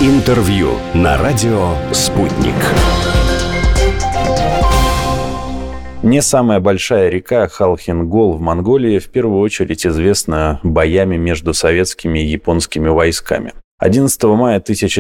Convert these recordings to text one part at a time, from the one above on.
Интервью на радио «Спутник». Не самая большая река Халхин-Гол в Монголии в первую очередь известна боями между советскими и японскими войсками. 11 мая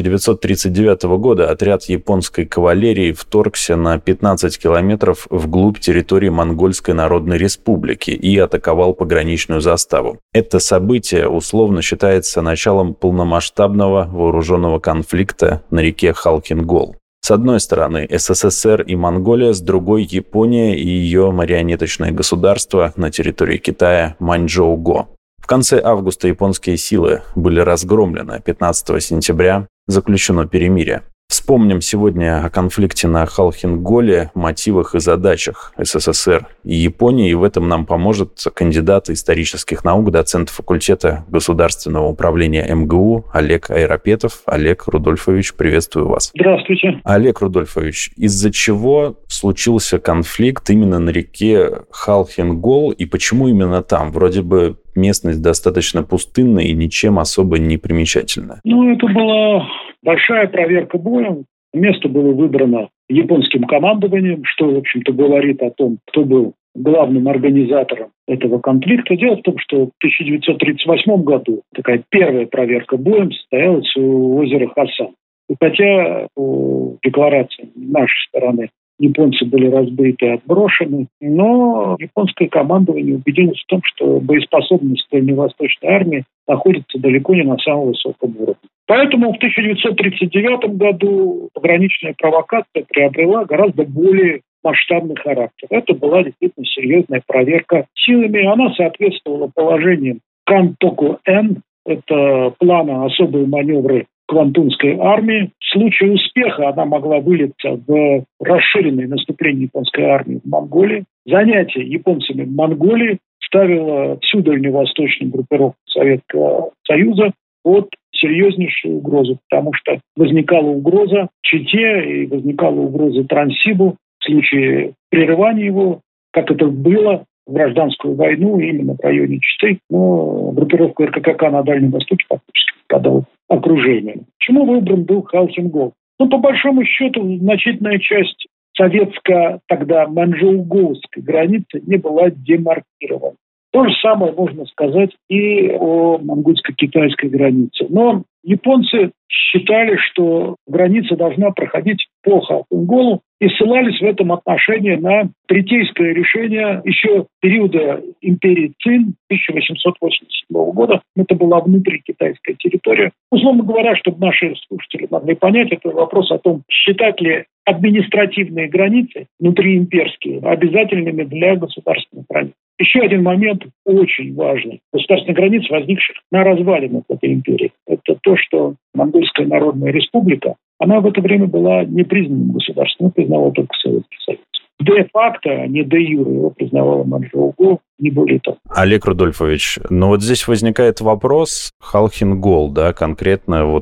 1939 года отряд японской кавалерии вторгся на 15 километров вглубь территории Монгольской Народной Республики и атаковал пограничную заставу. Это событие условно считается началом полномасштабного вооруженного конфликта на реке Халхин-Гол. С одной стороны СССР и Монголия, с другой Япония и ее марионеточное государство на территории Китая Маньчжоу-го. В конце августа японские силы были разгромлены, 15 сентября заключено перемирие. Вспомним сегодня о конфликте на Халхин-Голе, мотивах и задачах СССР и Японии, и в этом нам поможет кандидат исторических наук, доцент факультета государственного управления МГУ Олег Айрапетов. Олег Рудольфович, приветствую вас. Здравствуйте. Олег Рудольфович, из-за чего случился конфликт именно на реке Халхин-Гол и почему именно там? Вроде бы местность достаточно пустынная и ничем особо не примечательная. Это была большая проверка боем. Место было выбрано японским командованием, что, в общем-то, говорит о том, кто был главным организатором этого конфликта. Дело в том, что в 1938 году такая первая проверка боем состоялась у озера Хасан. И хотя по декларации нашей стороны японцы были разбиты и отброшены, но японское командование убедилось в том, что боеспособность Дальневосточной армии находится далеко не на самом высоком уровне. Поэтому в 1939 году пограничная провокация приобрела гораздо более масштабный характер. Это была действительно серьезная проверка силами. Она соответствовала положениям Кантоку-Н, это плана особые маневры Квантунской армии. В случае успеха она могла вылиться в расширенное наступление японской армии в Монголии. Занятие японцами в Монголии ставило всю дальневосточную группировку Советского Союза под серьезнейшую угрозу, потому что возникала угроза Чите и возникала угроза Транссибу в случае прерывания его, как это было в гражданскую войну именно в районе Читы, но группировка РККА на Дальнем Востоке фактически попадала в окружение. Почему выбран был Халхин-Гол? По большому счету, значительная часть советско тогда маньчжоу-голской границы не была демаркирована. То же самое можно сказать и о монгольско-китайской границе. Но японцы считали, что граница должна проходить по Халхин-Голу и ссылались в этом отношении на третейское решение еще периода империи Цин 1887 года. Это была внутрикитайская территория. Условно говоря, чтобы наши слушатели могли понять, это вопрос о том, считать ли административные границы внутриимперские обязательными для государственных границ. Еще один момент очень важный. Государственные границы, возникших на развалинах этой империи. Это то, что Монгольская Народная Республика, она в это время была непризнанным государством, его признавал только Советский Союз. Де-факто, а не де-юре, его признавала Маньчжоу-го, не более того. Олег Рудольфович, вот здесь возникает вопрос Халхин-Гол, конкретно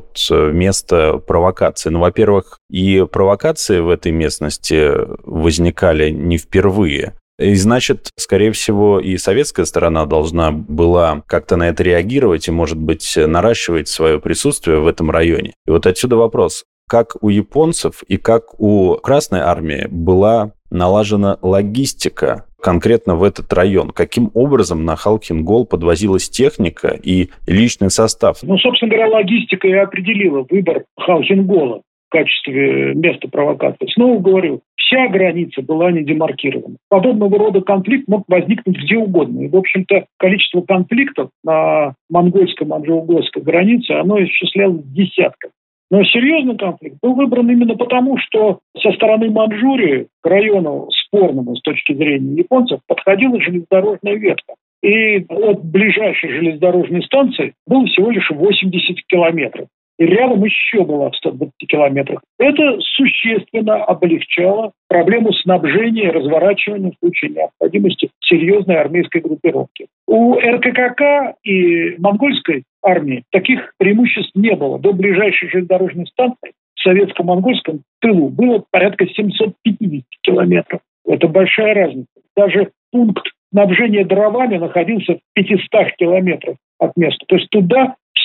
место провокации. Во-первых, и провокации в этой местности возникали не впервые. И значит, скорее всего, и советская сторона должна была как-то на это реагировать и, может быть, наращивать свое присутствие в этом районе. И отсюда вопрос. Как у японцев и как у Красной армии была налажена логистика конкретно в этот район? Каким образом на Халхин-Гол подвозилась техника и личный состав? Собственно говоря, логистика и определила выбор Халхин-Гола в качестве места провокации. Снова говорю, вся граница была не демаркирована. Подобного рода конфликт мог возникнуть где угодно. И, в общем-то, количество конфликтов на монгольско-маньчжоу-голской границе, оно исчислялось десятками. Но серьезный конфликт был выбран именно потому, что со стороны Маньчжурии к району спорному с точки зрения японцев подходила железнодорожная ветка. И от ближайшей железнодорожной станции было всего лишь 80 километров. И рядом еще была в 120 километрах. Это существенно облегчало проблему снабжения и разворачивания в случае необходимости серьезной армейской группировки. У РККА и монгольской армии таких преимуществ не было. До ближайшей железнодорожной станции в советско-монгольском тылу было порядка 750 километров. Это большая разница. Даже пункт снабжения дровами находился в 500 километрах от места. То есть туда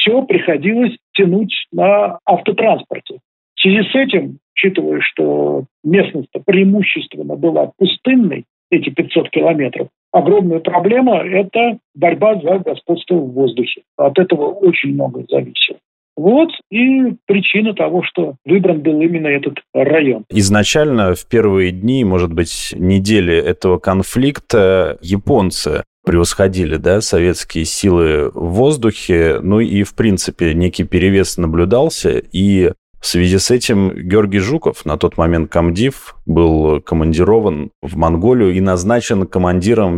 все приходилось тянуть на автотранспорте. В связи с этим, учитывая, что местность преимущественно была пустынной, эти 500 километров, огромная проблема – это борьба за господство в воздухе. От этого очень многое зависело. Вот и причина того, что выбран был именно этот район. Изначально в первые дни, может быть, недели этого конфликта японцы превосходили, советские силы в воздухе, и, в принципе, некий перевес наблюдался, и в связи с этим Георгий Жуков, на тот момент комдив, был командирован в Монголию и назначен командиром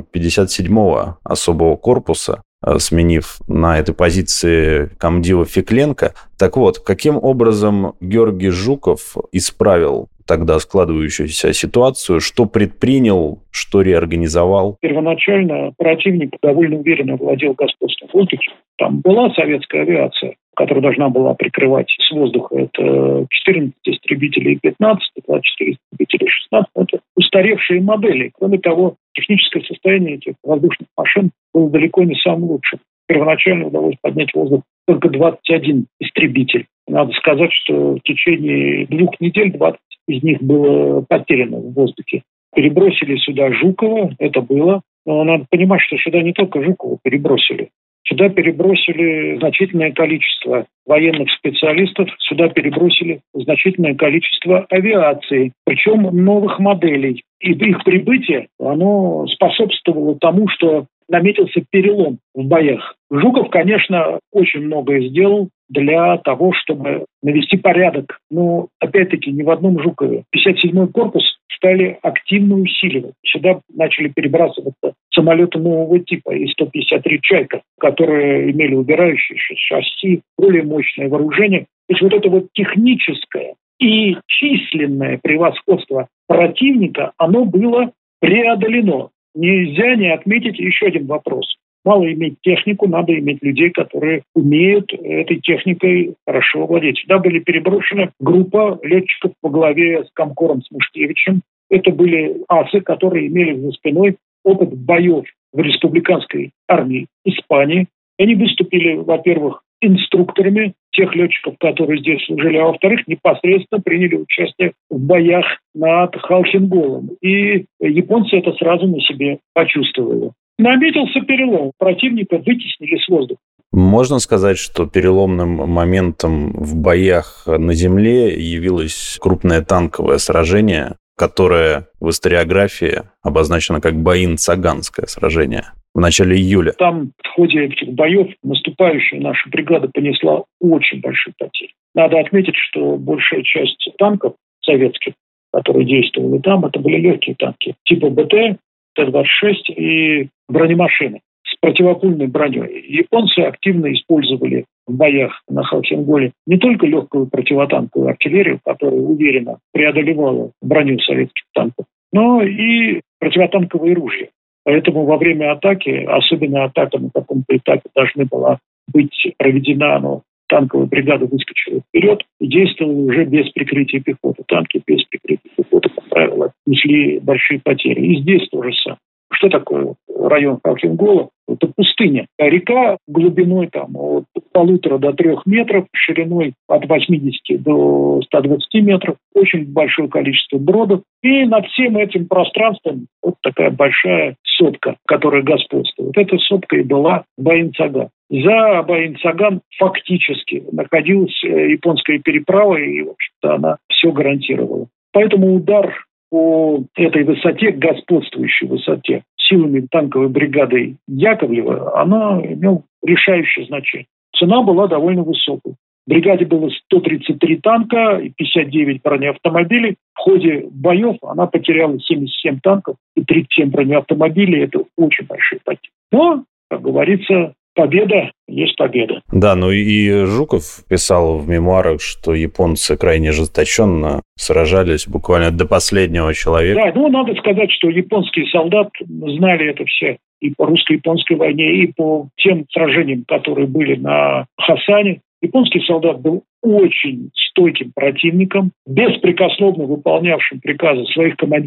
57-го особого корпуса, сменив на этой позиции комдива Фекленко. Так вот, каким образом Георгий Жуков исправил тогда складывающуюся ситуацию, что предпринял, что реорганизовал? Первоначально противник довольно уверенно владел господством в воздухе. Там была советская авиация, которая должна была прикрывать с воздуха. Это 14 истребителей и 15, 24 истребителей и 16. Это устаревшие модели. Кроме того, техническое состояние этих воздушных машин было далеко не самым лучшим. Первоначально удалось поднять в воздух только 21 истребитель. Надо сказать, что в течение 2 недель 20 из них было потеряно в воздухе. Перебросили сюда Жукова, это было. Но надо понимать, что сюда не только Жукова перебросили. Сюда перебросили значительное количество военных специалистов, сюда перебросили значительное количество авиации, причем новых моделей. И их прибытие, оно способствовало тому, что наметился перелом в боях. Жуков, конечно, очень многое сделал для того, чтобы навести порядок. Но, опять-таки, не в одном Жукове. 57-й корпус стали активно усиливать. Сюда начали перебрасываться самолеты нового типа И-153 «Чайка», которые имели убирающие шасси, более мощное вооружение. То есть вот это вот техническое и численное превосходство противника, оно было преодолено. Нельзя не отметить еще один вопрос. Мало иметь технику, надо иметь людей, которые умеют этой техникой хорошо владеть. Сюда были переброшены группа летчиков во главе с комкором Смушкевичем. Это были асы, которые имели за спиной опыт боев в республиканской армии Испании. Они выступили, во-первых, инструкторами тех летчиков, которые здесь служили, а во-вторых, непосредственно приняли участие в боях над Халхин-Голом. И японцы это сразу на себе почувствовали. Наметился перелом. Противника вытеснили с воздуха. Можно сказать, что переломным моментом в боях на земле явилось крупное танковое сражение, которое в историографии обозначено как Боин-Цаганское сражение в начале июля. Там в ходе этих боев наступающая наша бригада понесла очень большие потери. Надо отметить, что большая часть танков советских, которые действовали там, это были легкие танки типа БТ, Т-26 и бронемашины с противопульной броней. Японцы активно использовали в боях на Халхин-Голе не только легкую противотанковую артиллерию, которая уверенно преодолевала броню советских танков, но и противотанковые ружья. Поэтому во время атаки, особенно атака на каком-то этапе должна была быть проведена, но танковая бригада выскочила вперед и действовала уже без прикрытия пехоты. Танки без прикрытия пехоты, как правило, несли большие потери. И здесь то же самое. Что такое район Халхин-Гола? Это пустыня. Река глубиной от 1,5 до 3 метров, шириной от 80 до 120 метров. Очень большое количество бродов. И над всем этим пространством вот такая большая сопка, которая господствует. Эта сопка и была Боин-Цаган. За Боин-Цаган фактически находилась японская переправа, и, в общем-то, она все гарантировала. Поэтому удар по этой высоте, господствующей высоте, силами танковой бригады Яковлева, она имела решающее значение. Цена была довольно высокой. В бригаде было 133 танка и 59 бронеавтомобилей. В ходе боев она потеряла 77 танков и 37 бронеавтомобилей. Это очень большие потери. Но, как говорится, победа есть победа. Да, и Жуков писал в мемуарах, что японцы крайне ожесточенно сражались буквально до последнего человека. Да, надо сказать, что японские солдаты знали это все и по русско-японской войне, и по тем сражениям, которые были на Хасане. Японский солдат был очень стойким противником, беспрекословно выполнявшим приказы своих командиров.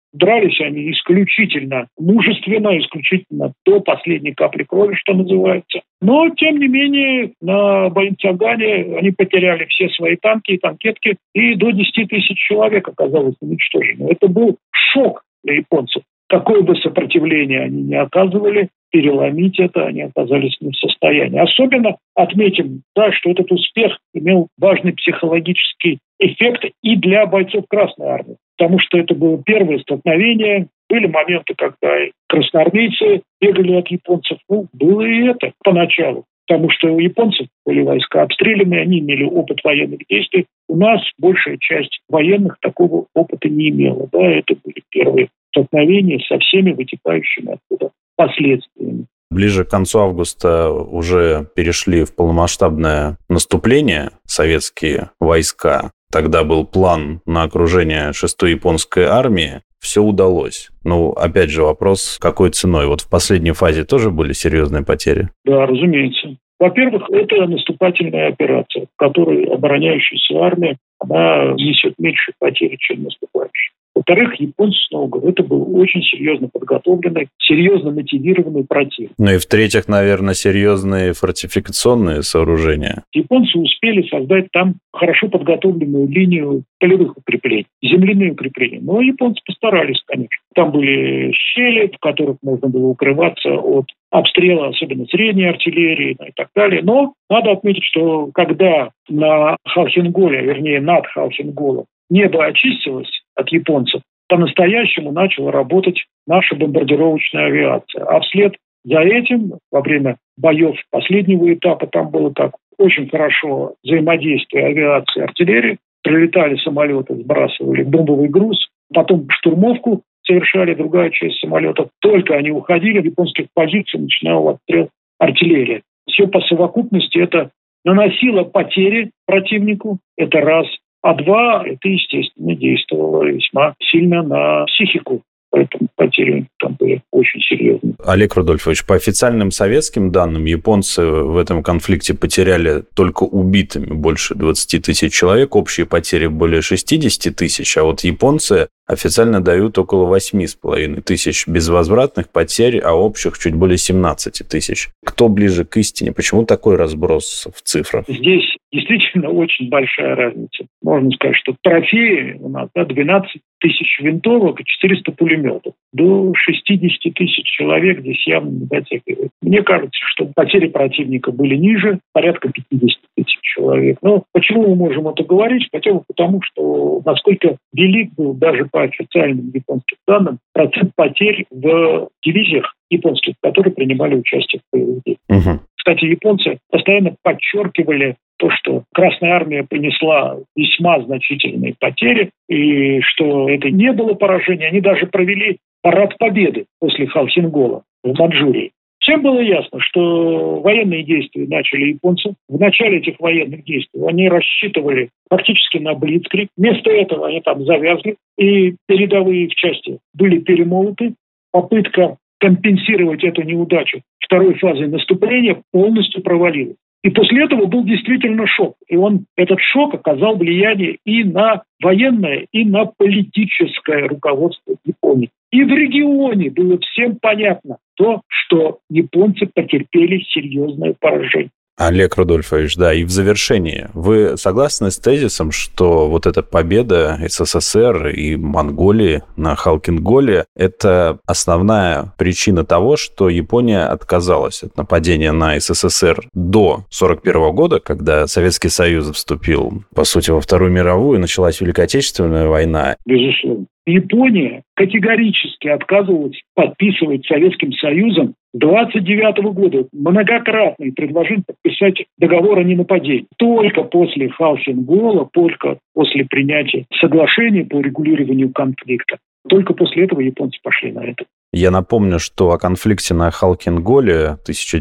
Дрались они исключительно мужественно, исключительно до последней капли крови, что называется. Но, тем не менее, на Баян-Цагане они потеряли все свои танки и танкетки, и до 10 тысяч человек оказалось уничтожено. Это был шок для японцев. Какое бы сопротивление они ни оказывали, переломить это они оказались не в состоянии. Особенно отметим, да, что этот успех имел важный психологический эффект и для бойцов Красной Армии, потому что это было первое столкновение. Были моменты, когда красноармейцы бегали от японцев. Было и это поначалу, потому что у японцев были войска обстреляны, они имели опыт военных действий. У нас большая часть военных такого опыта не имела. Да, это были первые столкновения со всеми вытекающими оттуда последствиями. Ближе к концу августа уже перешли в полномасштабное наступление советские войска. Тогда был план на окружение 6-й японской армии. Все удалось. Опять же, вопрос, какой ценой? Вот в последней фазе тоже были серьезные потери? Да, разумеется. Во-первых, это наступательная операция, в которой обороняющаяся армия, она несет меньше потери, чем наступающая. Во-вторых, японцы, снова говорю, это был очень серьезно подготовленный, серьезно мотивированный противник. И в-третьих, наверное, серьезные фортификационные сооружения. Японцы успели создать там хорошо подготовленную линию полевых укреплений, земляные укрепления. Но японцы постарались, конечно. Там были щели, в которых можно было укрываться от обстрела, особенно средней артиллерии и так далее. Но надо отметить, что когда на Халхинголе, вернее, над Халхинголом, небо очистилось от японцев, по-настоящему начала работать наша бомбардировочная авиация. А вслед за этим, во время боев последнего этапа, там было так очень хорошо взаимодействие авиации и артиллерии. Прилетали самолеты, сбрасывали бомбовый груз, потом штурмовку совершали другая часть самолетов. Только они уходили, в японских позиций начинал обстрел артиллерии. Все по совокупности это наносило потери противнику, это раз. А два, это, естественно, действовало весьма сильно на психику. Поэтому потери там были очень серьезные. Олег Рудольфович, по официальным советским данным, японцы в этом конфликте потеряли только убитыми больше 20 тысяч человек, общие потери более 60 тысяч, а вот японцы официально дают около 8,5 тысяч безвозвратных потерь, а общих чуть более 17 тысяч. Кто ближе к истине? Почему такой разброс в цифрах? Здесь действительно очень большая разница. Можно сказать, что трофеи у нас 12 тысяч винтовок и 400 пулеметов. До 60 тысяч человек здесь явно не дотягивает. Мне кажется, что потери противника были ниже, порядка 50 тысяч человек. Но почему мы можем это говорить? Хотя бы потому, что насколько велик был даже по официальным японским данным процент потерь в дивизиях японских, которые принимали участие в боевых действиях. Кстати, японцы постоянно подчеркивали то, что Красная Армия понесла весьма значительные потери, и что это не было поражение. Они даже провели парад победы после Халхингола в Маньчжурии. Всем было ясно, что военные действия начали японцы. В начале этих военных действий они рассчитывали фактически на блицкриг. Вместо этого они там завязли, и передовые их части были перемолоты. Попытка компенсировать эту неудачу второй фазой наступления полностью провалилась. И после этого был действительно шок. И этот шок оказал влияние и на военное, и на политическое руководство Японии. И в регионе было всем понятно то, что японцы потерпели серьезное поражение. Олег Рудольфович, да, и в завершении. Вы согласны с тезисом, что вот эта победа СССР и Монголии на Халхинголе – это основная причина того, что Япония отказалась от нападения на СССР до 1941 года, когда Советский Союз вступил, по сути, во Вторую мировую, и началась Великая Отечественная война? Безусловно. Япония категорически отказывалась подписывать с Советским Союзом с 1929 года многократный предложение подписать договор о ненападении. Только после Халхингола, только после принятия соглашения по регулированию конфликта, только после этого японцы пошли на это. Я напомню, что о конфликте на Халхинголе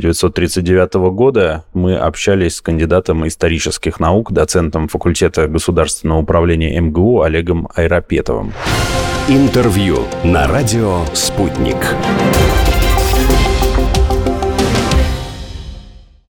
1939 года мы общались с кандидатом исторических наук, доцентом факультета государственного управления МГУ Олегом Айрапетовым. Интервью на радио «Спутник».